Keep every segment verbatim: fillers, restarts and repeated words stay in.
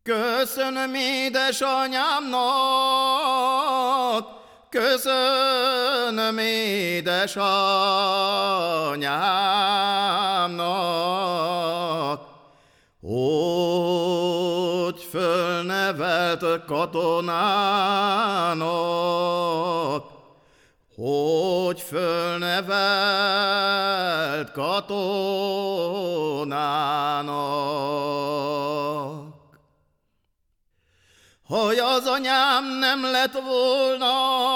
Köszönöm édesanyámnak, köszönöm édesanyámnak, hogy fölnevelt katonának, hogy fölnevelt katonának. Hogy az anyám nem lett volna,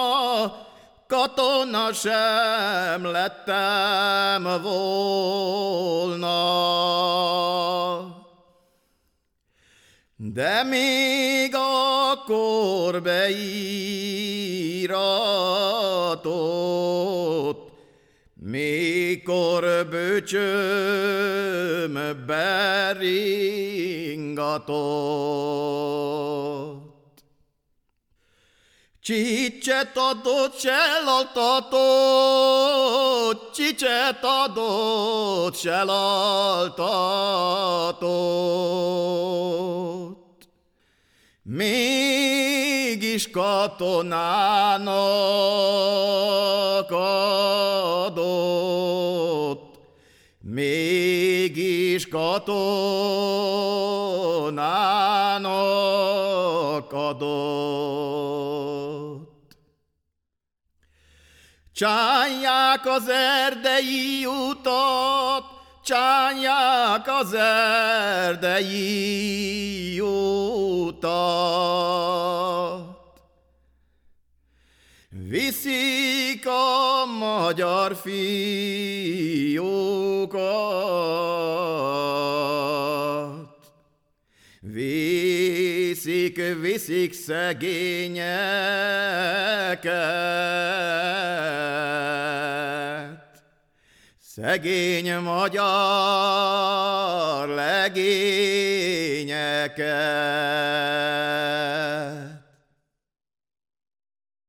katona sem lettem volna. De még akkor beíratott, mikor böcsöm beringatott. Csicset adott, sellaltatott, csicset adott, sellaltatott. Mégis katonának adott, mégis katonának adott. Csánják az erdei utat, csánják az erdei utat. Viszik a magyar fiúkat, viszik, viszik szegényeket, szegény magyar legényeket.